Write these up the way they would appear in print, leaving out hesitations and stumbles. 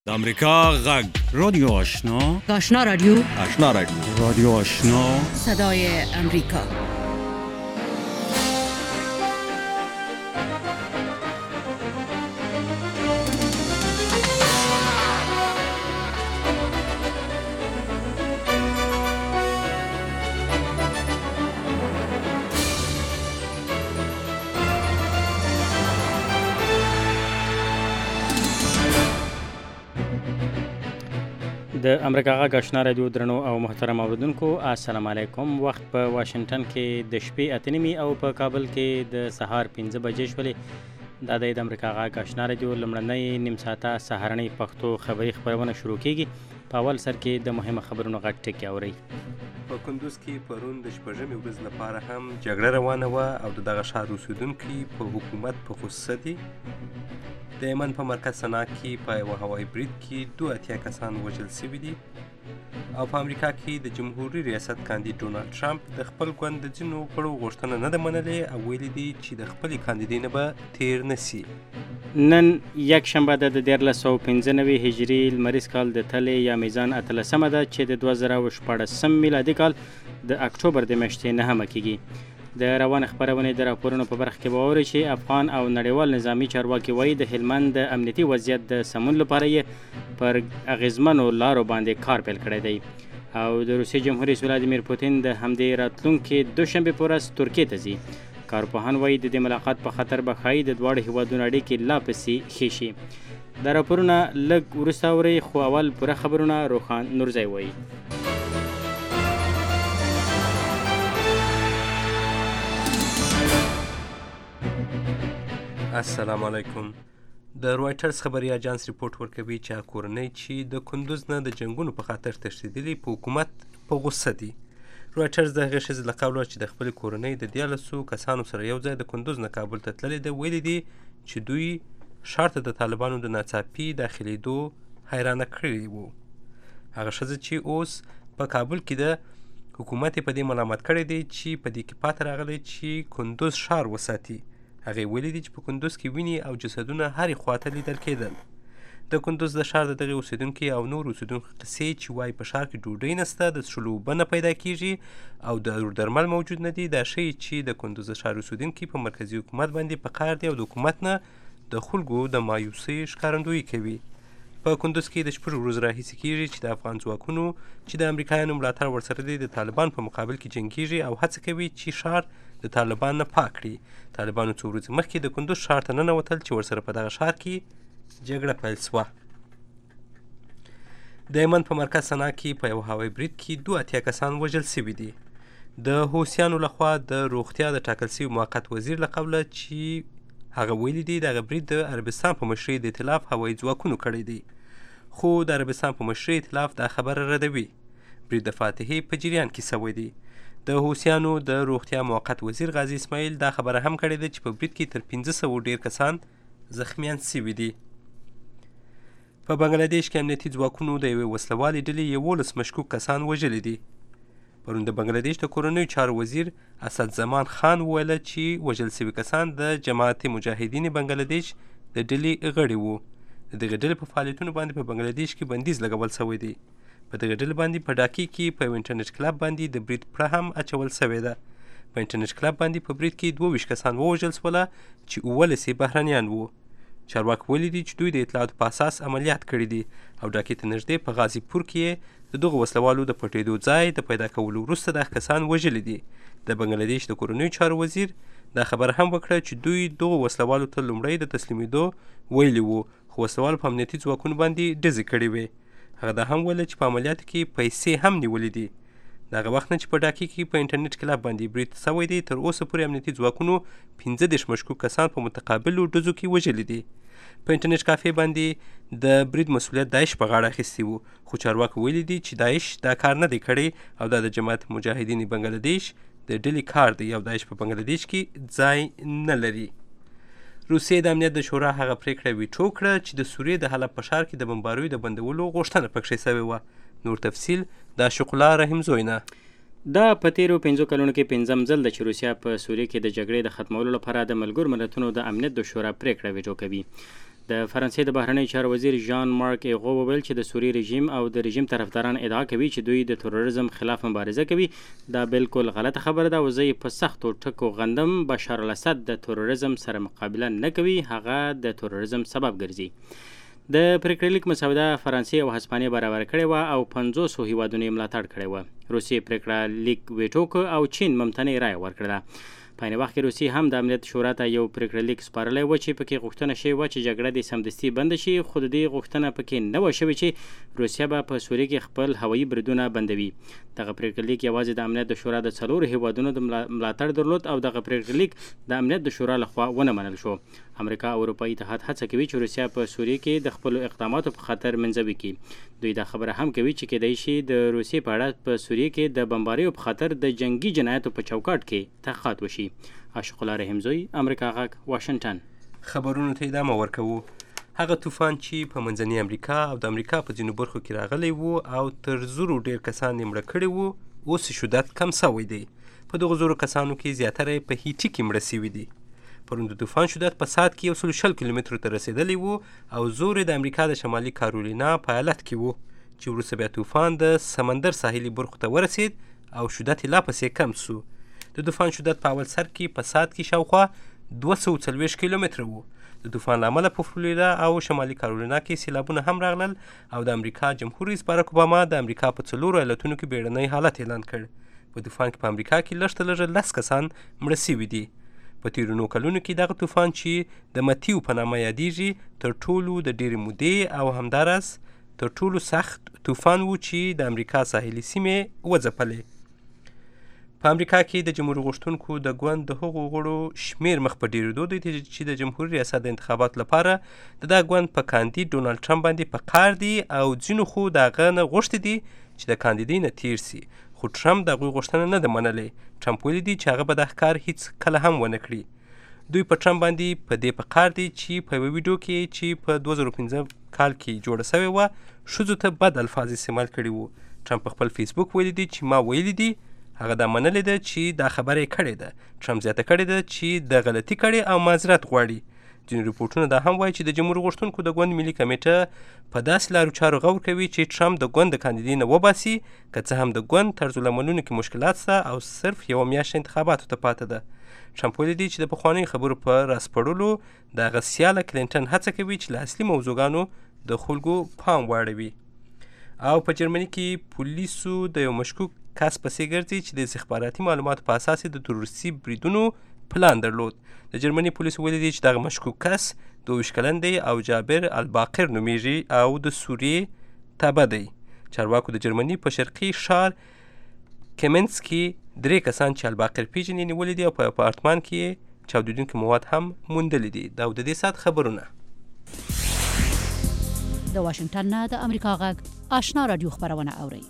د امریکا غږ رادیو آشنا آشنا رادیو رادیو آشنا صدای امریکا. د امریکا غږ آشنا رادیو درنو او محترم اوریدونکو السلام علیکم. وخت په واشنگټن کې د شپې 8:30 او په کابل کې د سهار 5 بجې شولې. دا د امریکا غږ آشنا رادیو لمړنۍ نیم ساعته سهارنۍ پښتو خبري خبرونه شروع کیږي. په اول سر کې د مهمه خبرونو غږ ټکی اوري. په کندوز کې پرون د شپږمې ورځې لپاره هم جګړه روانه وه او دغه ښار اوسېدونکي په حکومت په غصه دي. د یمن په مرکز صنعا کې په یوه هوایي برید کې 82 کسان وژل شوي دي او په امریکا کې د جمهوري ریاست کاندید ډونالډ ټرمپ د خپل ګوند د ځینو غړو غوښتنه نه ده منلې او ویلي دي چې د خپلې کاندیدۍ نه به تیر نه سي. نن یک شنبه د 1395 هجري لمریز کال د تلې یا میزان 13مه ده چې د 2014 میلادي کال د اکتوبر د میاشتې 9 کېږي. د روان خبرونې د راپورونو په برخه کې به اورئ چې افغان او نړیوال نظامی چارواکي وایي د هلمند د امنیتي وضعیت د سمون لپاره یې پر اغیزمنو لارو باندې کار پیل کړی دی او د روسیې جمهور رئیس ولادیمیر پوتین د همدې راتلونکي دوشنبه په ورځ ترکیې ته ځي. کارپوهان وایي د دې ملاقات په خطر به ښایي د دواړو هیوادونو اړیکې لا پسې ښې شي. دا راپورونه لږ وروسته اورئ خو اول پوره خبرونه روښان نورزی وایي. السلام علیکم. د رویټرز خبري اجانس ریپورت ورکوي چې کورنۍ چې د کندوز نه د جنگونو په خاطر تښتېدلي په حکومت په غصه دي. رویټرز د هغې ښځې له قوله چې د خپلې کورنۍ د 13 کسانو سره یو ځای د کندوز نه کابل ته تللې ده ویلي دي چې دوی ښار ته د طالبانو د ناڅاپي داخلېدو حیرانه کړي وو. هغه ښځه چې اوس په کابل کې ده حکومت یې په دې ملامت کړی دی چې په دې کې پاته راغلی چې کندوز ښار وساتي. هغې ویلي دي چې په کندوز کې وینې او جسدونه هرې خواته لیدل کېدل. د کندوز د ښار د دغې اوسېدونکي او نور اوسېدونکو قصې چې وایي په ښار کې ډوډۍ نشته، د څښلو اوبه نه پیدا کېږي او د درمل موجود نه دي، دا ښیي چې د کندوز د ښار اوسېدونکي په مرکزي حکومت باندې په قهر دي او د حکومت نه د خلکو د مایوسۍ ښکارندویي کوي. په کندوز کې د 6 ورځو راهیسې کېږي چې د افغان ځواکونو چې د امریکایانو ملاتړ ورسره دی د طالبان په مقابل کې جنګېږي او هڅه کوي چې ښار د طالبان نه پاک کړي. طالبانو څو ورځې مخکې د کندوز ښار ته ننوتل چې ورسره په دغه ښار کې جګړه پیل شوه. د یمن په مرکز صنعا کې په یوه هوایي برید کې 82 کسان وژل شوي دي. د حوثیانو لخوا د روغتیا د ټاکل شوي موقت وزیر له قوله چې هغه ویلي دي دغه برید د عربستان په مشرۍ د ائتلاف هوایي ځواکونو کړی دی، خو د عربستان په مشرۍ ائتلاف دا خبره ردوي. برید د فاتحې په جریان کې شوی دی. د حوثیانو د روغتیا موقت وزیر غازي اسماعیل دا خبره هم کړې ده چې په برید کې تر 1500 ډیر کسان زخمیان شوي دي. په بنګلادیش کې امنیتي ځواکونو د یوې وسلوالې ډلې 11 مشکوک کسان وژلي دي. پرون د بنګلادیش د کورنیو چارو وزیر اسد زمان خان وویل چې وژل شوي کسان د جماعت مجاهدین بنګلادیش د ډلې غړي وو. د دغې ډلې په فعالیتونو باندې په بنګلادیش کې بندیز لګول شوی دی. په دغې ډلې باندې په ډاکي کې په یو انټرنیټ کلب باندې د برید پړه هم اچول شوې ده. په انټرنیټ کلب باندې په برید کې 22 کسان ووژل شوله چې 19 بهرنیان وو. چارواکي ویلي دي چې دوی د اطلاعاتو په اساس عملیات کړي دي او ډاکي ته نږدې په غازي پور کې د دغو وسلوالو د پټېدو ځای د پیدا کولو وروسته دغه کسان وژلي دي. د بنګلادیش د کورنیو چارو وزیر دا خبره هم وکړه چې دوی دغو وسلوالو ته لومړی د تسلیمېدو ویلي وو خو وسلوالو په امنیتي ځواکونو باندې ډزې کړې وې. هغه دا هم ویل چې په عملیاتو کې پیسې هم نیولې دي. دغه وخت نه چې په ډاکي کې په انټرنیټ کلب باندې برید شوی دی تر اوسه پورې امنیتي ځواکونو 15 مشکوک کسان په متقابلو ډزو کې وژلي دي. په انټرنیټ کافې باندې د برید مسؤلیت داعش په غاړه اخیستی وو، خو چارواکو ویلي دي چې داعش دا کار نه دی کړی او دا د جماعت مجاهدین بنګلادیش د ډلې کار دی او داعش په بنګلادیش کې ځای نه لري. روسیې د امنیت د شورا هغه پریکړه ویټو کړه چې د سوریې د حلب په ښار کې د بمباریو د بندولو غوښتنه پکښې شوې وه. نور تفصیل د عاشق الله رحیم زوی نه. دا په تیرو 5 کلونو کې 5م ځل ده چې روسیه په سوریه کې د جګړې د ختمولو لپاره د ملګرو ملتونو د امنیت د شورا پریکړه ویټو کوي. د فرانسې د بهرنیو چارو وزیر ژان مارک ایغو وویل چې د سوریې رژیم او د رژیم طرفداران ادعا کوي چې دوی د تروریزم خلاف مبارزه کوي. دا بالکل غلطه خبره ده او زه په سختو ټکو غندم. بشار الاسد د تروریزم سره مقابله نه کوي، هغه د تروریزم سبب ګرځي. د پریکړې لیک مسوده فرانسې او هسپانیې برابر کړې وه او 500 هیوادونو یې ملاتړ کړی وه. روسیې پریکړه لیک ویټو کړ او چین ممتنع رایه ورکړه. په عین وخت کې روسیې هم د امنیت شورا ته یو پریکړه لیک سپارلی و چې پکې غوښتنه شوې وه چې جګړه دې سمدستي بنده شي، خو د دې غوښتنه پکې نه وه شوې چې روسیه به په سوریه کې خپل هوایي بریدونه بندوي. دغه پریکړه لیک یوازې د امنیت د شورا د 4 هیوادونو د ملاتړ درلود او دغه پریکړه لیک د امنیت د شورا لخوا ونه منل شو. امریکا او اروپایي اتحاد هڅه کوي چې روسیه په سوریه کې د خپلو اقداماتو په خطر منځوي کړي. دوی دا خبره هم کوي چې کیدای شي د روسیې په اړه په سوریه کې د بمباریو په خطر د جنگي جنایاتو په چوکاټ کې تحقیقات وشي. عاشق الله رحمزوی، امریکا غږ، واشنگټن. خبرونو ته ادامه ورکوو. هغه طوفان چې په منځنۍ امریکا او د امریکا په ځینو برخو کې راغلی و او تر 100 ډېر کسان یې مړه کړي وو، اوس شدت کم سوی دی. په دغو 100 کسانو کې زیاتره یې په هیټي کې مړه سوي دي. پرون د طوفان شدت په ساعت کې 120 کیلومترو ته رسېدلی و او زور د امریکا د شمالي کارولینا په ایالت کې و چې وروسته بیا طوفان د سمندر ساحلي برخو ته ورسېد او شدت یې لا پسې کم سو. د طوفان شدت په اول سر کې په ساعت کې شاوخوا 240 کیلومتره و. د طوفان له امله په فلوریدا او شمالي کارولینا کې سیلابونه هم راغلل او د امریکا جمهور رئیس بارک اوباما د امریکا په 4 ایالتونو کې بیړنی حالت اعلان کړ. په طوفان کې په امریکا کې لږ تر لږه 10 کسان مړه سوي دي. په تیرو 9 کلونو کې دغه طوفان چې د متیو په نامه یادیږي تر ټولو د ډېرې مودې او همداراز تر ټولو سخت طوفان و چې د امریکا ساحلي سیمې وځپلې. په امریکا کې د جمهور غوښتونکو د ګوند د هغو غړو شمیر مخ په ډېرېدو دی چې د جمهوري ریاست د انتخاباتو لپاره د دغه ګوند په کاندید ډونالډ ټرمپ باندې په قهر دي او ځینو خو د هغه نه غوښتي دي چې د کاندیدۍ نه تیر سي، خو ټرمپ د هغوی غوښتنه نه ده منلې. ټرمپ ویلي دي چې هغه به دغه کار هیڅ کله هم ونه کړي. دوی په ټرمپ باندې په دې په قهر دي چې په یوه ویډیو کې چې په 2015 کال کې جوړه سوې وه ښځو ته بد الفاظ استعمال کړي وو. ټرمپ په خپل فیسبوک ویلي دي چې ما ویلي دي، هغه دا منلې ده چې دا خبره یې کړې ده. ټرمپ زیاته کړې ده چې د غلطي کړې او معذرت غواړي. ځینې ریپورټونه دا هم وایي چې د جمهور غوښتونکو د ګوند ملي کمیټه په داسې لارو چارو غور کوي چې ټرمپ د ګوند د کاندیدۍ نه وباسي، که څه هم د ګوند طرزالعملونو کې مشکلات شته او صرف یوه میاشت انتخاباتو ته پاته ده. ټرمپ ویلي دی چې د پخوانیو خبرو په راسپړلو د هغه سیاله کلینټن هڅه کوي چې له اصلي موضوعګانو د خلکو پام واړوي. او په جرمني کې پولیسو د یو مشکوک کس پسې ګرځي چې د استخباراتي معلوماتو په اساس د تروریستي بریدونو پلان درلود. د جرمني پولیسو ویلي دي چې دغه مشکوک کس 22 کلن دی او جابر الباقر نومیږي او د سوریې تابع دی. چارواکو د جرمني په شرقي ښار کیمنس کې 3 کسان چې الباقر پیژني نیولي دي او په اپارتمان کې چاودېدونکي مواد هم موندلي دي. دا د دې ساعت خبرونه. د واشنگټن نه د امریکا غږ آشنا رادیو خبرونه اورئ.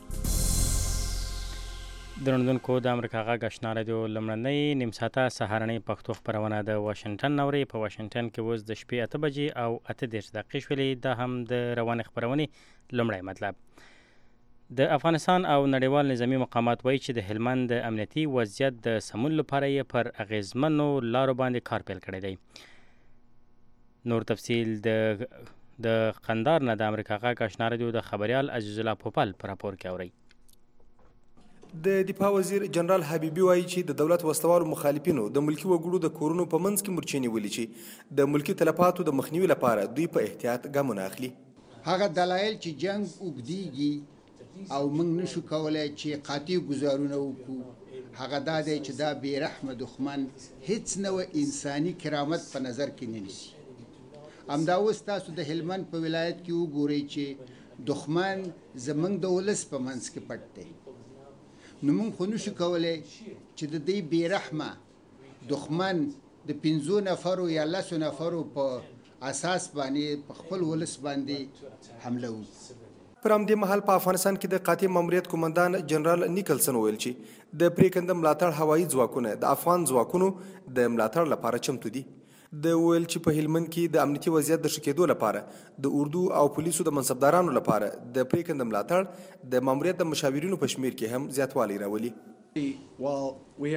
درنوونکو د امریکا غږ آشنا رادیو لومړنۍ نیم ساعته سهارنۍ پښتو خبرونه د واشنګټن اورئ. په واشنګټن کې اوس د شپې 8 بجې او 8 دقیقې شولې. دا هم د روانې خبرونې لومړی مطلب. د افغانستان او نړیوال نظامي مقامات وایي چې د هلمند د امنیتي وضعیت د سمون لپاره یې پر اغیزمنو لارو باندې کار پیل کړی دی. نور تفصیل د قندار نه د امریکا غږ آشنا رادیو د خبریال عزیز الله پوپل په راپور کې اورئ. د دفاع وزیر جنرال حبیبي وایي چې د دولت وسلوالو مخالفینو د ملکی وګړو د کورونو په منځ کې مورچې نیولې چې د ملکی تلفاتو د مخنیوي لپاره دوی په احتیاط ګامونه اخلي. هغه دلایل چې جنگ اوږدیږي او موږ نشو کولای چې قاطع ګزارونه وکړو هغه دا دی چې دا بې رحمه دښمن هیڅ نوع انساني کرامت په نظر کې نه نیسي. همدا اوس تاسو د هلمند په ولایت کې وګورئ چې دښمن زموږ د ولس په منځ کې پټ دی. نو موږ خو نشو کولی چې د دې بې رحمه دښمن د 15 نفرو یا 10 نفرو په اساس باندې په خپل ولس باندې حمله وکړي. پر همدې مهال په افغانستان کې د قاطع ماموریت قومندان جنرال نیکلسن ویل چې د پریکنده ملاتړ هوایي ځواکونه د افغان ځواکونو د ملاتړ لپاره چمتو دي. د ویل چې په هلمند کې د امنیتي وضعیت د ښه کېدو لپاره د اردو او پولیسو د منصبدارانو لپاره د پریکنده ملاتړ د ماموریت د مشاورینو په شمیر کې هم زیاتوالی راولي. While we have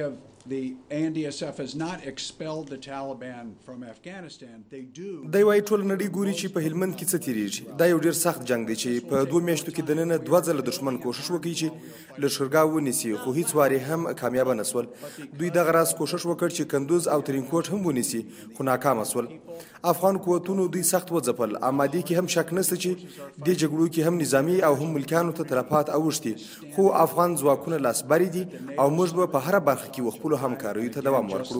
The ANDSF has not expelled the Taliban from Afghanistan. They do. دی وايي ټول نړۍ ګوري چې په هلمند کې څه تیریږي. دا یو ډیر سخت جنگ دی چې په 2 میاشتو کې دننه 2 ځله دښمن کوشش وکړي چې لښکرګاه ونیسي، خو هیڅ واري هم کامیاب نه سول. دوی دغه راز کوشش وکړ چې کندوز او ترینکوټ هم ونیسي، خو ناکام سول. افغان قوتونو دوی سخت وځپل. آمادی کې هم شک نشته چې د جګړو کې هم نظامی او هم ملکانو ته تلفات اوښتي، خو افغان ځواکونه لاسبري دي او موږ به په هر برخه کې وخپلو همکاریو ته دوام ورکړو.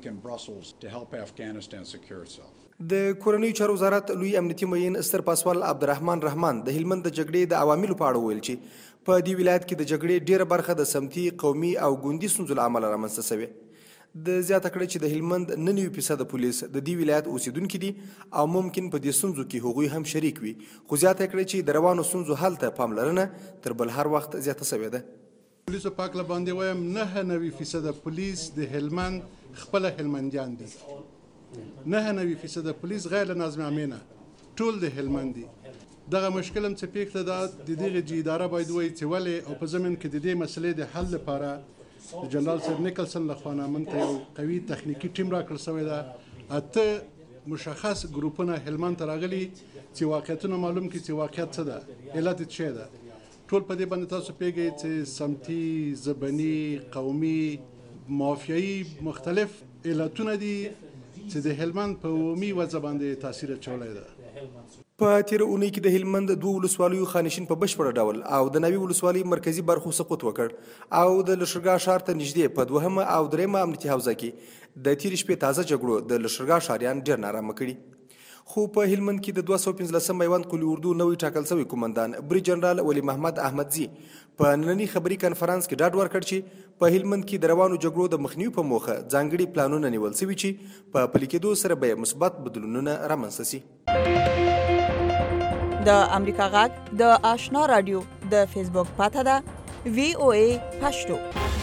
د کورنیو چارو وزارت لوی امنیتي معین ستر پاسوال عبدالرحمن رحمان د هلمند د جګړې د عواملو په اړه ویل چې په دې ولایت کې د جګړې ډیره برخه د سمتي، قومي او ګوندي ستونزو له امله رامنځته شوې. د زیاته کړه چې د هلمند 99% پولیس د دې ولایت اوسیدونکي دي او ممکن په دې ستونزو کې هغوی هم شریک وي، خو زیاته کړه چې د روانو ستونزو حل ته پاملرنه تر بل هر وخت زیاته شوې ده. پولیسو پاک له باندې وایم 99% پولیس د هلمند خپل هلمندیان دي. 99% پولیس غیر نظم امنه ټول د هلمند دي. دغه مشکل هم څه پیښه ده د دغه اداره باید وایي چې ولې او په زمين کې د دې مسلې د حل لپاره جنرال سر نیکلسن له خوا من ته یو قوي تخنیکی ټیم راکړل شوی ده. اته مشخص ګروپونه هلمند ته راغلي چې واقعیتونه معلوم کړي چې واقعیت څه ده، علت څه ده. ټول په دې باندې تاسو پیږئ چې سمتي، زبني، قومي، مافیایي مختلف علتونه دي چې د هلمند په عمومي وضع باندې تاثیر اچولی ده. په تیر اونۍ کې د هلمند 2 ولسوالیو خانشین په بشپړ ډول او د نوي ولسوالۍ مرکزی برخو سقوط وکړ او د لښکرګاه ښار ته نږدې په 2مه او 3مه امنیتي حوزه کې د تیر شپې تازه جګړو د لښکرګاه ښاریان ډیر نارامه کړي. خو په هلمند کې د 215 میوند قلي اردو نوی ټاکل شوی قومندان بری جنرال ولی محمد احمدزي په نننی خبري کانفرنس کې ډاډ ورکړ چې په هلمند کې د روانو جګړو د مخنیوي په موخه ځانګړي پلانونه نیول شوي چې په پلي کېدو سره به مثبت بدلونونه رامنځته شي. د امریکا غږ د آشنا رادیو د فیسبوک پاته ده VOA پښتو.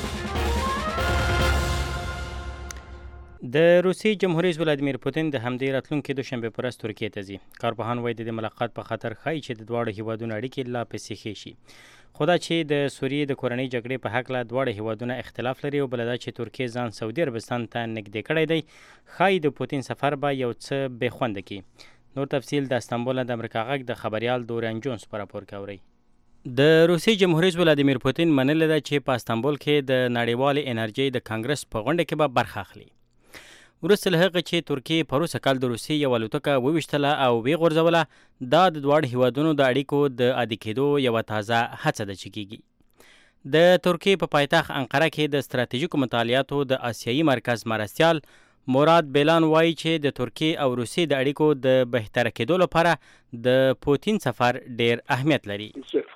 د روسي جمهور رئیس ولادیمیر پوتین د همدې راتلونکي دوشنبه پر ورځ ترکیې ته ځي. کارپوهان وایي د دې ملاقات په خاطر ښایي چې د دواړو هیوادونو اړیکې لا پسې ښې شي. خو دا چې د سوریې د کورنۍ جګړې په هکله دواړه هیوادونه اختلاف لري او بله دا چې ترکیې ځان سعودي عربستان ته نږدې کړی دی، ښایي د پوتین سفر به یو څه بې خونده کړي. نور تفصیل د استانبول د امریکا غږ د خبریال دوران جونز په راپور کې اورئ. د روسي جمهور رئیس ولادیمیر پوتین منلې ده چې په استانبول کې د نړیوالې انرژۍ د کانګرس په غونډه کې به برخه اخلي. وروسته له هغه چې ترکیې په روسه کال د روسیې یوه الوتکه وویشتله او ویې غورځوله، دا د دواړو هیوادونو د اړیکو د عادي کېدو یوه تازه هڅه ده چې کیږي. د ترکیې په پایتخت انقره کې د ستراتیژیکو مطالعاتو د آسیایي مرکز مرستیال مراد بیلان وایي چې د ترکیې او روسیې د اړیکو د بهتره کېدو لپاره د پوتین سفر ډیر اهمیت لري.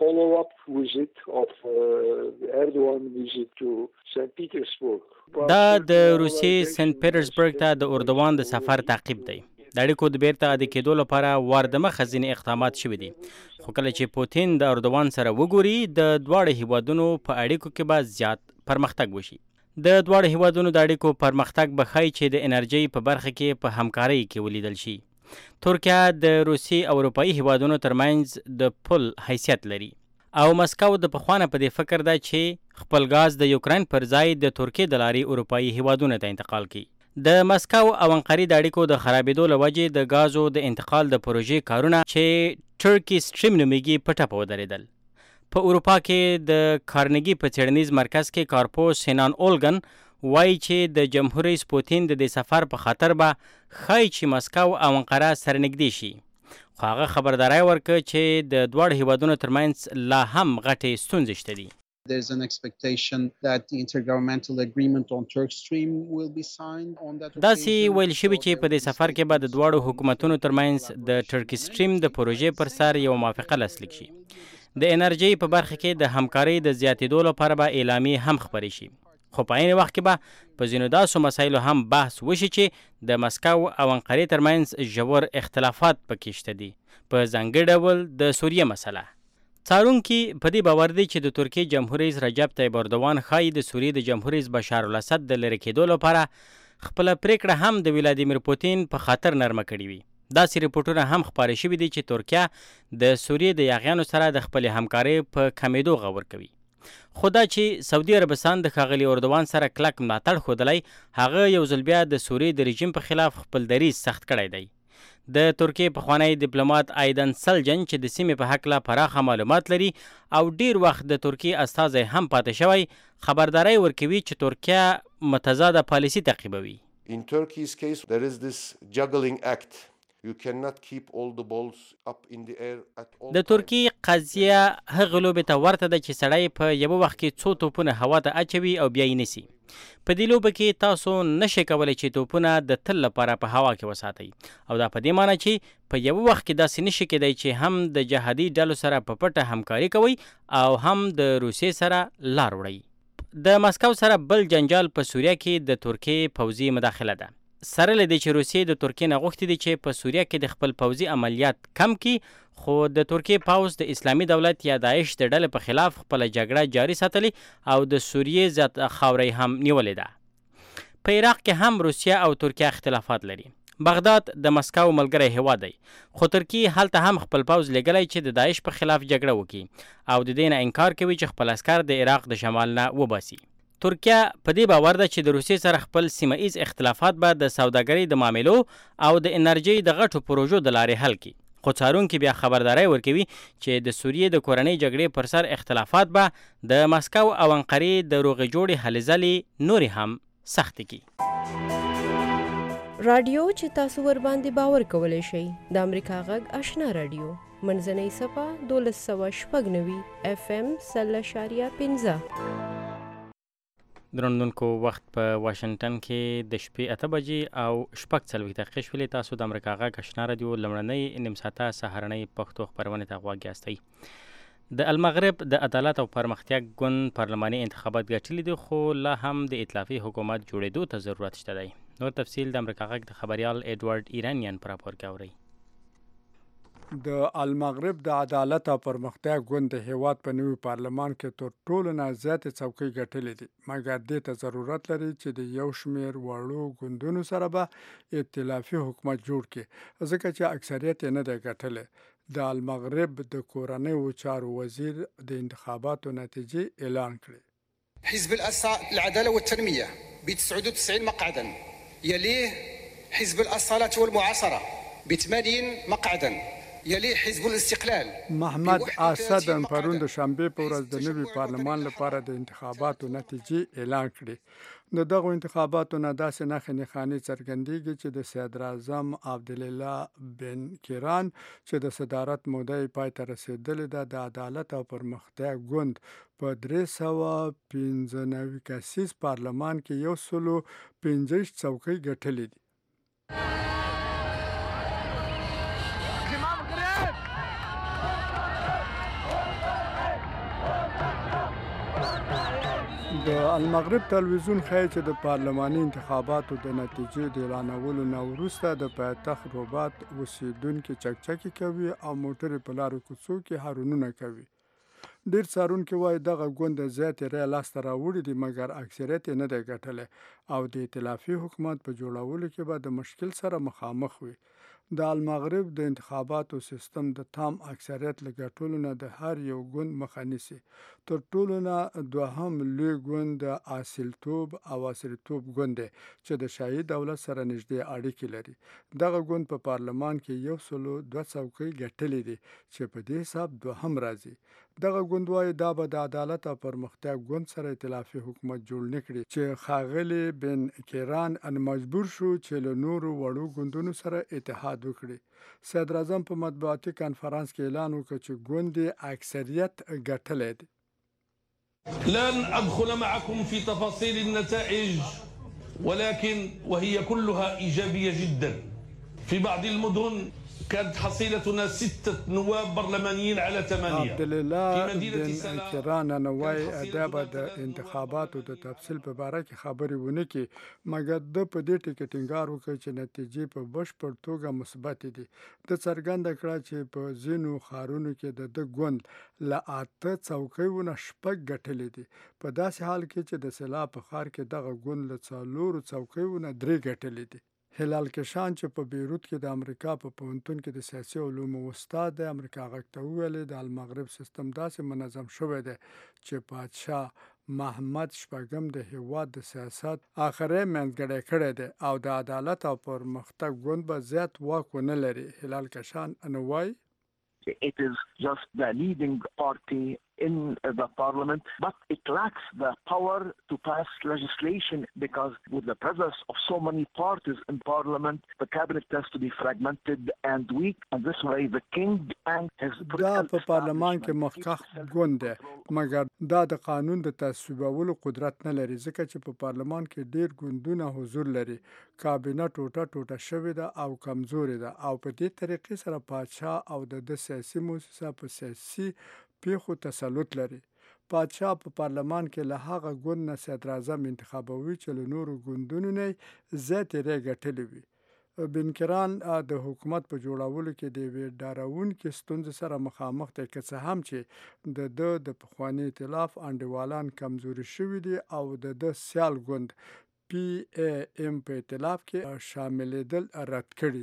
دا د روسیې سنت پیټرزبرګ ته د اردوان د سفر تعقیب دی. د اړیکو د بیرته عادي کېدو لپاره واردمخه ځینې اقدامات شوي دي، خو کله چې پوتین د اردوان سره وګوري د دواړو هیوادونو په اړیکو کې به زیات پرمختګ وشي. د دواړو هیوادونو د اړیکو پرمختګ به ښایي چې د انرژۍ په برخه کې په همکارۍ کې ولیدل شي. ترکیه د روسي او اروپایي هیوادونو ترمنځ د پل حیثیت لري او مسکو د پخوانه په دې فکر ده چې خپل غاز د یوکرین پر ځای د ترکیې د لارې اروپایي هیوادونو ته انتقال کړي. د مسکو او انقرې د اړیکو د خرابېدو له وجې د غازو د انتقال د پروژې کارونه چې ټرکی سټریم نومیږي په ټپه ودرېدل. په اروپا کې د کارنګي په څېړنیز مرکز کې کارپوه سینان اولګن وایي چې د جمهور رئیس پوتین د دې سفر په خاطر به ښایي چې مسکو او انقره سره نږدې شي، خو هغه خبرداری ورکړه چې د دواړو هیوادونو ترمنځ لا هم غټې ستونزې شته دي. There's an expectation that the intergovernmental agreement on Turkstream will be signed on that occasion. داسې ویل شوي چې په دې سفر کې به د دواړو حکومتونو ترمنځ د ټرکسټریم د پروژې پر سر یو موافقه لاسلیک شي. د انرژۍ په برخه کې د همکارۍ د زیاتېدو لپاره به اعلامیې هم خپرې شي، خو په عین وخت کې به په ځینو داسو مسایلو هم بحث وشي چې د مسکو او انقرې ترمنځ ژور اختلافات پکې شته دي، په ځانګړي ډول د سوریې مسله. څارونکي په دې باور دي چې د ترکیې جمهور رئیس رجب طیب اردوان ښایي د سوریې د جمهور رئیس بشار الاسد د لرې کېدو لپاره خپله پریکړه هم د ولادیمیر پوتین په خاطر نرمه کړې وي. داسې ریپورټونه هم خپاره شوي دي چې ترکیه د سوریې د یاغیانو سره د خپلې همکارۍ په کمیدو غور کوي. خو دا چې سعودي عربستان د ښاغلي اردوان سره کلک ملاتړ ښودلی، هغه یو ځل بیا د سوریې د رژیم په خلاف خپل دریځ سخت کړی دی. د ترکیې پخوانی ډیپلومات ایدن سلجن چې د سیمې په هکله پراخه معلومات لري او ډیر وخت د ترکیې استازی هم پاتې شوی، خبرداری ورکوي چې ترکیه متضاده پالیسي تعقیبوي. In Turkey's case, there is this juggling act. You cannot keep all the balls up in the air at all. د ترکیې قضیه هغه لوبې ته ورته ده چې سړی په یوه وخت کې څو توپونه هوا ته اچوي او بیا یې نیسي. په دې لوبه کې تاسو نشئ کولی چې توپونه د تل لپاره په هوا کې وساتئ، او دا په دې معنی چې په یوه وخت کې داسې نشي کېدی چې هم د جهادي ډلو سره په پټه همکاري کوئ او هم د روسیې سره لار وړئ. د مسکو سره بل جنجال په سوریه کې د ترکیې پوځي مداخله ده. سره له دې چې روسیې د ترکیې نه غوښتي دي چې په سوریه کې د خپل پوځي عملیات کم کړي، خو د ترکیې پوځ د اسلامي دولت یا داعش د ډلې په خلاف خپله جګړه جاري ساتلې او د سوریې زیاته خاوره هم نیولې ده. په عراق کې هم روسیه او ترکیه اختلافات لري. بغداد د مسکو ملګری هیواد دی، خو ترکیې هلته هم خپل پوځ لګلی چې د داعش په خلاف جګړه وکړي او د دې نه انکار کوي چې خپل عسکر د عراق د شمال نه وباسي. ترکیه په دې باور ده چې د روسیې سره خپل سیمه ایز اختلافات به د سوداګرۍ د معاملو او د انرژۍ د غټو پروژو د لارې حل کړي. خو څارونکي بیا خبرداری ورکوي چې د سوریې د کورنۍ جګړې پر سر اختلافات به د مسکو او انقرې د روغې جوړې هلې ځلې نورې هم سختې کړي. رادیو چې تاسو ورباندې باور کولی شئ د امریکا غږ آشنا رادیو منځنۍ صفحه 1296 FM 0.5. درنونکو وخت په واشنگټن کې د شپې 8 بجې او 4:40 شولې. تاسو د امریکا غږ آشنا رادیو لمړنۍ نیم ساعته سهارنۍ پښتو خپرونې ته غوږ یاستئ. د المغرب د عدالت او پرمختیا ګوند پارلماني انتخابات ګټلي دي، خو لا هم د ائتلافي حکومت جوړېدو ته ضرورت شته دی. نور تفصیل د امریکا غږ د خبریال ایډوارډ ایرانیان په راپور کې اورئ. د المغرب د عدالت او پرمختیا ګوند د هیواد په نوي پارلمان کې تر ټولو نه زیاتې څوکۍ ګټلې دي، مګر دې ته ضرورت لري چې د یو شمېر وړو ګوندونو سره به ائتلافي حکومت جوړ کړي، ځکه چې اکثریت یې نه دی ګټلی. د المغرب د کورنیو چارو وزیر د انتخاباتو نتیجې اعلان کړې. حزب العدالة والتنمية ب 99 مقعدا، يليه حزب الأصالة والمعاصرة ب 80 مقعدا، يلي حزب الاستقلال. محمد اسد پرون د شنبه په ورځ د نوي پارلمان لپاره د انتخاباتو نتیجې اعلان کړې. د دغو انتخاباتو نه داسې نښې نښانې څرګندېږي چې د صدر اعظم عبدالله بن کیران چې د صدارت موده یې پای ته رسېدلې ده، د عدالت او پرمختیا ګوند په 395 کسیز پارلمان کې 165 څوکۍ ګټلې دي. د المغرب تلویزیون ښایي چې د پارلماني انتخاباتو د نتیجې د اعلانولو نه وروسته د پایتخت رباط اوسیدونکي چکچکې کوي او موټرې په لارو کوڅو کې هارنونه کوي. ډېر څارونکي وایي دغه ګوند د زیاتې رایې لاسته راوړي دي، مګر اکثریت یې نه دی ګټلی او د ائتلافي حکومت په جوړولو کې به د مشکل سره مخامخ وي. د المغرب د انتخاباتو سیستم د تام اکثریت له ګټلو نه د هر یو ګوند مخه نیسي. تر ټولو نه دوهم لوی ګوند د اصیلتوب او عصریتوب ګوند دی چې د شاهي دولت سره نږدې اړیکې لري. دغه ګوند په پارلمان کې 102 څوکۍ ګټلې دي چې په دې حساب دوهم راځي. دغه ګوند وایي دا به د عدالت او پرمختیا ګوند سره ائتلافي حکومت جوړ نه کړي چې ښاغلي بن کیران مجبور شو چې له نورو وړو ګوندونو سره اتحاد وکړي. صدر اعظم په مطبوعاتي کنفرانس کې اعلان وکړ چې ګوند یې اکثریت ګټلی دی. لن أدخل معكم في تفاصيل النتائج، ولكن وهي كلها إيجابية جدا. في بعض المدن كانت حصيلتنا 6 نواب برلمانيين على 8. عبدالله بن کیران نوای دا به د انتخاباتو د تفصیل په باره کې خبرې ونه کړي، مګر د په دې ټکي ټینګار وکړ چې نتیجې په بشپړ توګه مثبت دي. د څرګنده کړه چې په ځینو ښارونو کې د ګوند له 8 څوکیو نه 6 ګټلې دي، په داسې حال کې چې د سیلاب په ښار کې دغه ګوند له 4 څوکیو نه 3 ګټلې دي. هلال کشان چې په بیروت کې د امریکا په پوهنتون کې د سیاسي علومو استاد دی امریکا غږ ته وویلې د المغرب سیستم داسې منظم شوی دی چې پادشاه محمد شپږم د هیواد د سیاست آخري منځګړی کړی دی او د عدالت او پرمختګ ګوند به زیات واک ونه لري. هلال کشان نو وایي It is just the leading party in the parliament, but it lacks the power to pass legislation because with the presence of so many parties in parliament, the cabinet tends to be fragmented and weak, and this way the king and his... دا په پارلمان کې مخکښ ګوند دی مګر دا د قانون د تصویبولو قدرت نه لري ځکه چې په پارلمان کې ډیر ګوندونه حضور لري. کابینه ټوټه شوې ده او کمزورې ده او په دې طریقې سره پادشاه او د سیاسي موسسه په سیاسي پیښو تسلط لري. پادشاه په پارلمان کې له هغه ګوند نه صدر اعظم انتخابوي چې له نورو ګوندونو نه زیاتې رایې ګټلې وي. بنکران د حکومت په جوړولو کې د یوې ډارونکې ستونزې سره مخامخ دی که څه هم چې د پخواني ائتلاف انډیوالان کمزوري شوي دي او د سیال ګوند PAM په ائتلاف کې شاملېدل رد کړي.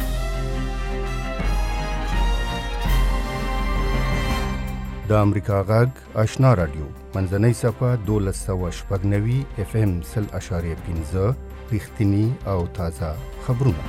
د امریکا غږ آشنا رادیو منځنۍ صفحه 1290 FM 0.5 رښتینی او تازه خبرونه.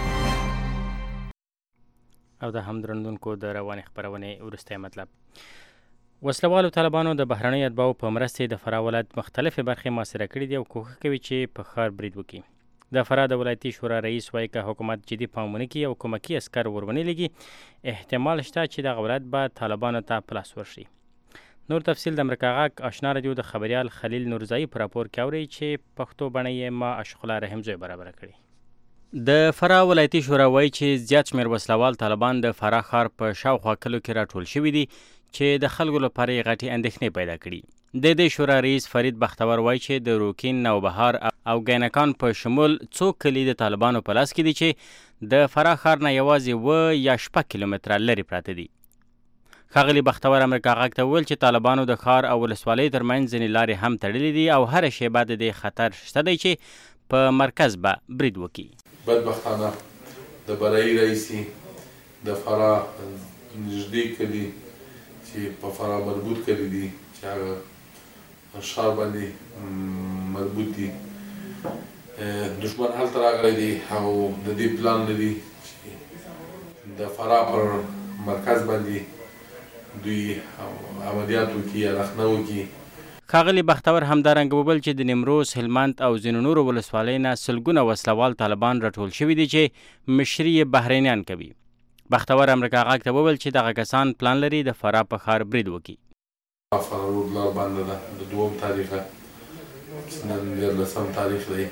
او د هم درندونکو د روانې خبرونې وروستی مطلب. وسلوالو طالبانو د بهرنۍ اتباعو په مرستې د فراه ولایت مختلفې برخې محاصره کړي دي او کوښښ کوي چې په ښار برید وکړي. د فراه د ولایتي شورا رئیس وایي که حکومت جدي پام ونه کړي او کومکي عسکر ور ونه لګي احتمال شته چې دغه ولایت به طالبانو ته په لاس ورشي. نور تفصیل د امریکا غږ آشنا رادیو د خبریال خلیل نورزایی په راپور کې اورئ چې پښتو بڼه یې ما اشغله رحمزی برابره کړې. د فراه ولایتي شورا وایي چې زیات شمېر وسلوال طالبان د فراه ښار په شاوخوا کلو کې راټول شوي دي چې د خلکو لپاره یې غټې اندېښنې پیدا کړي. د دې شورا رئیس فرید بختور وایي چې د روکین، نوبهار او ګینکان په شمول څو کلي د طالبانو په لاس کې دي چې د فراه ښار نه یوازې 7 یا 8 کیلومتره لرې پراته دي. ښاغلي بختور امریکا غږ ته وویل چې طالبانو د ښار او ولسوالۍ ترمنځ ځینې لارې هم تړلې دي او هره شیبه د دې خطر شته دی چې په مرکز به برید وکړي. بدبختانه د برایي رئیسي د فراه نږدې کلي چې په فراه مربوط کلي دي چې هغه ښار باندې مربوط دي دشمن هلته راغلی دی او د دې پلان لري چې د فراه پر مرکز باندې دوی عملیات وکړي یا رخنه وکړي. ښاغلي بختور همدارنګه وویل چې د نیمروز، هلمند او ځینو نورو ولسوالیو نه سلګونه وسلوال طالبان راټول شوي دي چې مشري یې بهرنیان کوي. بختور امریکا غږ ته وویل چې دغه کسان پلان لري د فراه په ښار برید وکړي. فراه روډ لار بنده ده د 2 تاریخه نن 14 تاریخ دی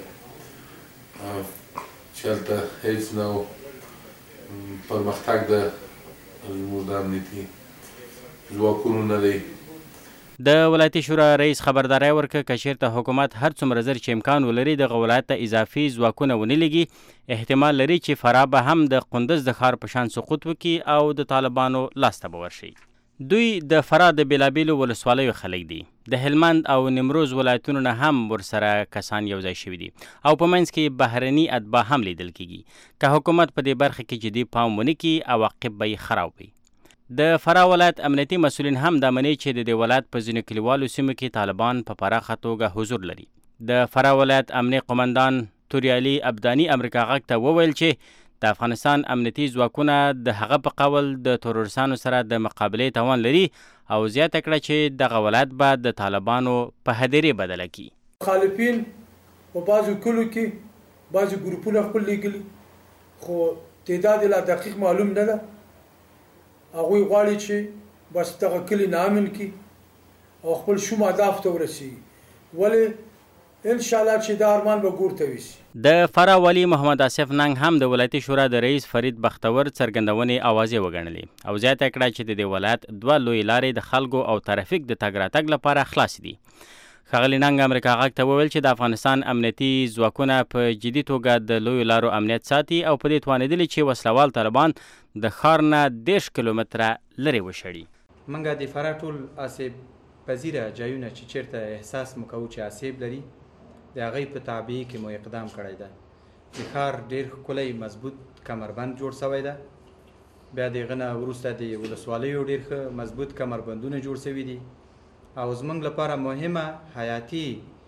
چې هلته هېڅ نه پرمختګ د زموږ د امنیتي ځواکونو نه دی. د ولایتي شورا رئیس خبرداری ورکړه که چېرته حکومت هر څومره زر چې امکان ولري دغه ولایت ته اضافي ځواکونه ونه لګي احتمال لري چې فراه به هم د قندوز د ښار په شان سقوط وکړي او د طالبانو لاسته به ورشي. دوی د فراه د بېلابېلو ولسوالیو خلک دي. د هلمند او نیمروز ولایتونو نه هم ورسره کسان یوځای شوي دي او په منځ کې بهرني اتباع هم لیدل کېږي. که حکومت په دې برخه کې جدي پام ونه کړي عواقب به یې خراب وي. د فراه ولایت امنیتي مسؤلین هم دا مني چې د دې ولایت په ځینو کلیوالو سیمو کې طالبان په پراخه توګه حضور لري. د فراه ولایت امنیه قمندان توریالي ابداني امریکا غږ ته وویل چې د افغانستان امنیتي ځواکونه د هغه په قول د تروریستانو سره د مقابلې توان لري او زیاته کړه چې دغه ولایت به د طالبانو په هدیرې بدله کړي. مخالفین په بعضو کلو کې بعضې ګروپونه خپل لیږلي خو تعداد لا دقیق معلوم نه ده. هغوی غواړي چې بس دغه کلي نامن کړي او خپل شوم اهداف ته ورسېږي ولې انشاءالله چې دا ارمان به ګور ته ویسي. د فراه والي محمد آصف ننګ هم د ولایتي شورا د رئیس فرید بختور څرګندونې اوازې وګڼلې او زیاته کړه چې د دې ولایت 2 لوی لارې د خلکو او ترافیک د تګ راتګ لپاره خلاص دي. ښاغلي ننګ امریکا غږ ته وویل چې د افغانستان امنیتي ځواکونه په جدي توګه د لویو لارو امنیت ساتي او په دې توانېدلي چې وسلوال طالبان د ښار نه 10 کیلومتره لرې وشړي. موږ د فراه ټول آسیب پذیره ځایونه چې چیرته احساس مو کوو چې آسیب لري د هغې په تابعي کې مو اقدام کړی دی. د ښار ډېر ښکلی مضبوط کمربند جوړ سوی ده. بیا د هغه نه وروسته د ولسوالیو ډېر ښه مضبوط کمربندونه جوړ سوي دي او زموږ لپاره مهمه حیاتي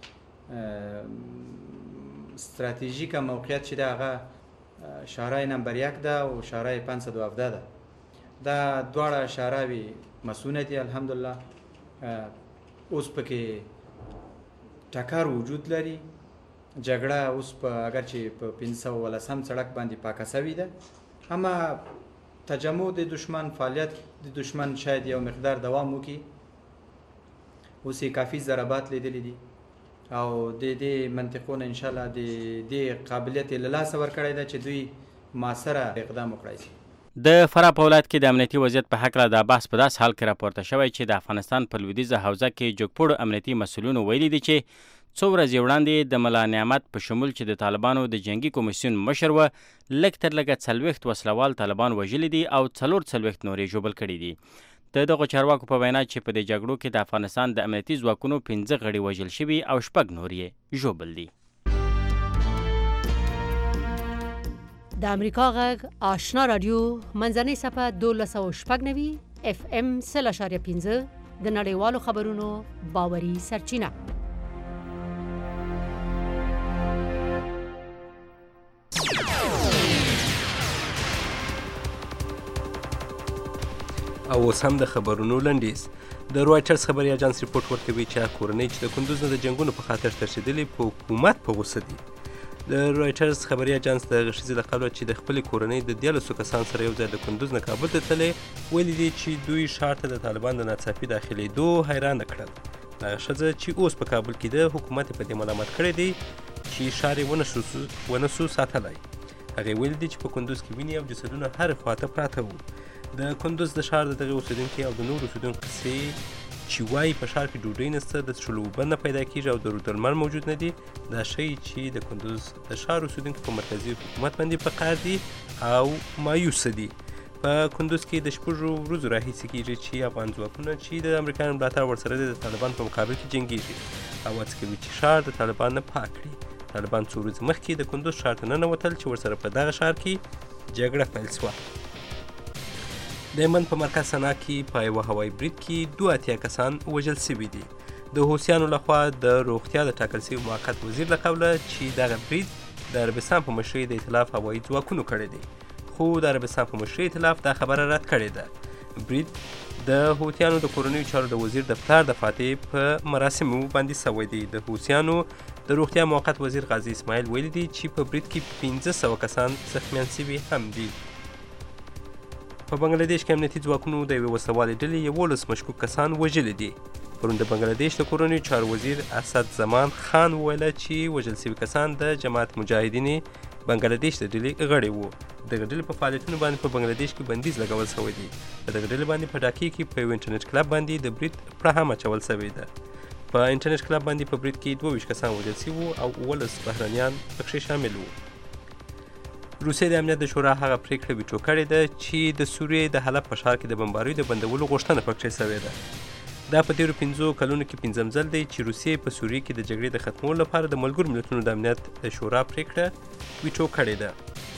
ستراتیژیکه موقعیت چې ده هغه شارع نمبر 1 ده او شارع 517 ده. دا دواړه شاراوي مسونه دي الحمدلله. اوس پکې ټکر وجود لري. جګړه اوس په اگر چې په 518 سړک باندې پاکه سوې ده، اما تجمع د دشمن فعالیت د دشمن شاید یو مقدار دوام وکړي. اوس یې کافي ضربات لیدلي دي او د دې منطقو نه انشاءالله د دې قابلیت یې له لاسه ورکړی ده چې دوی مؤثره اقدام وکړای شي. د فراه په ولایت کې د امنیتي وضعیت په هکله دا بحث په داسې حال کې راپورته شوی چې د افغانستان په لویدیځه حوزه کې جګپوړو امنیتي مسؤلینو ویلي دي چې څو ورځې وړاندې د ملا نعمت په شمول چې د طالبانو د جنگي کمیسیون مشر و لږ تر لږه 40 وسلوال طالبان وژلي دي او 44 نور یې ژوبل کړي دي. د دغو چارواکو په وینا چې په دې جګړو کې د افغانستان د امنیتي ځواکونو 15 غړي وژل شوي او 6 نور یې ژوبل دي. د امریکا غږ آشنا رادیو منځنۍ صفحه 1290 FM 0.5 د نړیوالو خبرونو باوري سرچینه. او اوس هم د خبرونو لنډیز. د رویټرز خبري اژانس ریپورټ ورکوي چې کورنۍ چې د کندوز نه د جنګونو په خاطر ترسېدلې په حکومت په غوسه دي. د رویټرز خبري اژانس د ښځې له قبله چې د خپلې کورنۍ د 13 کسانو سره یو ځای د کندوز نه کابل ته تللې ویلي دي چې دوی ښار ته د طالبانو د ناڅاپي داخلېدو حیرانه کړل. دغه ښځه چې اوس په کابل کې ده حکومت یې په دې ملامت کړی دی چې ښار یې ونسو ساتلی. هغې ویلي دي چې په کندوز کې وینې او جسدونه هرې خواته پراته وو. د کندوز د ښار د دغې اوسېدونکي او د نورو اوسېدونکو کیسې چې وایي په ښار کې ډوډۍ نشته، د څښلو اوبه نه پیدا کېږي او د درمل موجود نه دي، دا ښیي چې د کندوز د ښار اوسېدونکي په مرکزي حکومت باندې په قهر دي او مایوسه دي. په کندوز کې د 6 ورځو راهیسې کېږي چې افغان ځواکونه چې د امریکایانو ملاتړ ورسره دي د طالبانو په مقابل کې جنګېږي او هڅه کوي چې ښار د طالبان نه پاک کړي. طالبان څو ورځې مخکې د کندوز ښار ته ننوتل چې ورسره په دغه ښار کې جګړه پیل شوه. د یمن په مرکز سنا کې په یوه هوایي برید کې 82 کسان وژل شوي دي. د حوثیانو لخوا د روغتیا د ټاکل شوي موقت وزیر له قبله چې دغه برید د عربستان په مشرۍ د ائتلاف هوایي ځواکونو کړی دی، خو د عربستان په مشرۍ ائتلاف دا خبره رد کړې ده. برید د حوثیانو د کورنیو چارو د وزیر د پلار د فاتح په مراسمو باندې سوی دی. د حوثیانو د روغتیا موقت وزیر غازي اسماعیل ویلي دی چې په برید کې 1500 کسان زخمیان شوي هم دي. په بنګلادیش کې امنیتي ځواکونو د یوې وسلوالې ډلې 11 مشکوک کسان وژلي دي. پرون د بنګلادیش د کورنیو چارو وزیر اسد زمان خان وویله چې وژل شوي کسان د جماعت مجاهدین بنګلادیش د ډلې غړي وو. دغه ډلې په فعالیتونو باندې په بنګلادیش کې بندیز لګول شوی دی. په دغه ډلې باندې په ډاکې کې په یو انټرنیټ کلب باندې د برید پړه هم اچول شوې ده. په انټرنیټ کلب باندې په برید کې 22 کسان وژل شوي وو او 11 بهرنیان پکښې شامل وو. روسیې د امنیت د شورا هغه پریکړه ویټو کړې ده چې د سوریې د حلب په ښار کې د بمباریو د بندولو غوښتنه پکښې شوې ده. دا په تیرو 5 کلونو کې 5م ځل دی چې روسیې په سوریې کې د جګړې د ختمولو لپاره د ملګرو ملتونو د امنیت د شورا پریکړه ویټو کړې ده.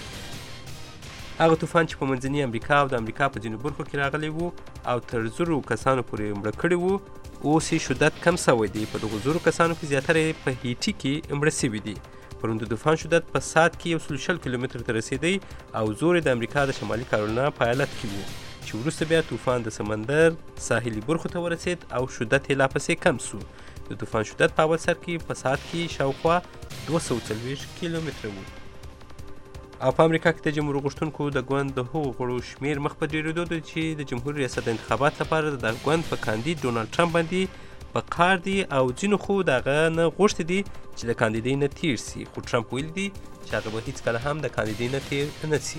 هغه طوفان چې په منځني امریکا او د امریکا په ځینو برخو کې راغلی وو او تر 1000 کسانو پورې مړه کړي وو، اوس یې شدت کم شوی دی. په دغو 1000 کسانو کې زیاتره په هیټي کې مړه شوي دي. پرون د طوفان شدت په ساعت کې 160 کیلومتر ته رسېدی او زور د امریکا د شمالي کارولینا په ایالت کې وو چې وروسته بیا طوفان د سمندر ساحلي برخو ته ورسېد او شدت یې لا پسې کم سو. د طوفان شدت په اول سر کې په ساعت کې شاوخوا 240 کیلومتره وو. او په امریکا کې د جمهور غوښتونکو د ګوند د هغو غړو شمیر مخ په ډېرېدو دی چې د جمهوري ریاست د انتخابات لپاره د ګوند په کاندید ډونالډ ټرمپ باندې په قهر دي او ځینو خو د هغه نه غوښتي دي چې د کاندیدۍ نه تیر سي، خو ټرمپ ویلي دي چې هغه به هېڅکله هم د کاندیدۍ نه تیر نه سي.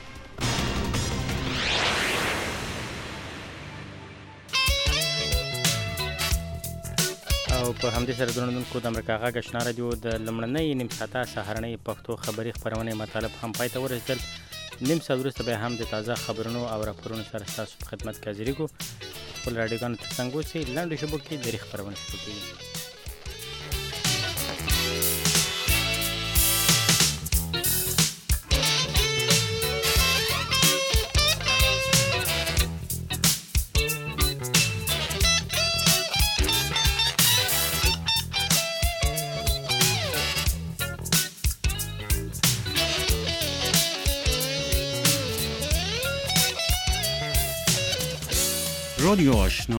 او په همدې سره درنوونکو د امریکا غږ آشنا رادیو د لومړنۍ نیم ساعته سهارنۍ پښتو خبري خپرونې مطالب هم پای ته ورسېدل. نیم ساعت وروسته بیا هم د تازه خبرونو او راپورونو سره ستاسو په خدمت کې حاضرېږو. خپل راډیوګانو ته څنګ اوسئ، لنډو ژبو کې درې خپرونه شروع کېږي. رادیو آشنا